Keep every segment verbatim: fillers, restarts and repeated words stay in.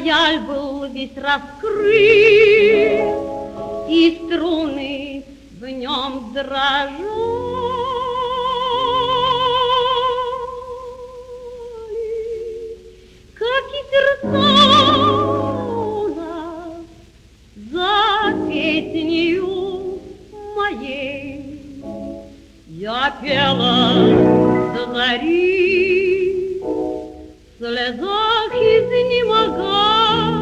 рояль был весь раскрыт, и струны в нем дрожали, как и сердца у нас за песнею моей. Я пела до зари, в слезах изнемогая,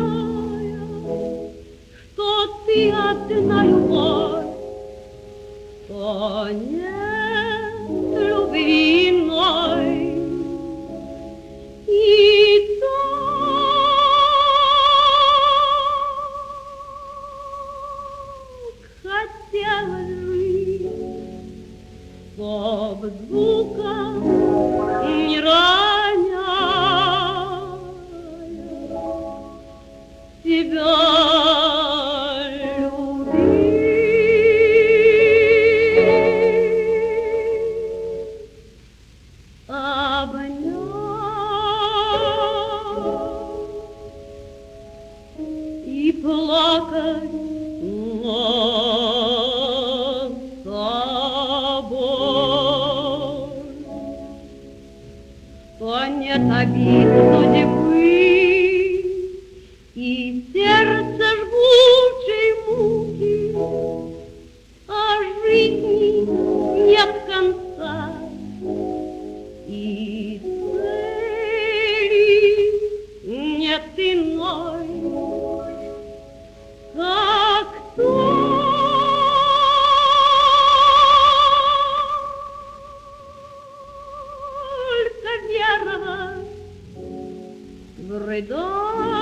что ты одна любовь, что нет любви иной. И так хотелось жить, чтоб звука не роняя тебя и плакать над собой, что нет обид судьбы и сердце жгучей муки, а жизни нет конца и цели нет иной. Как только веровать в рыдание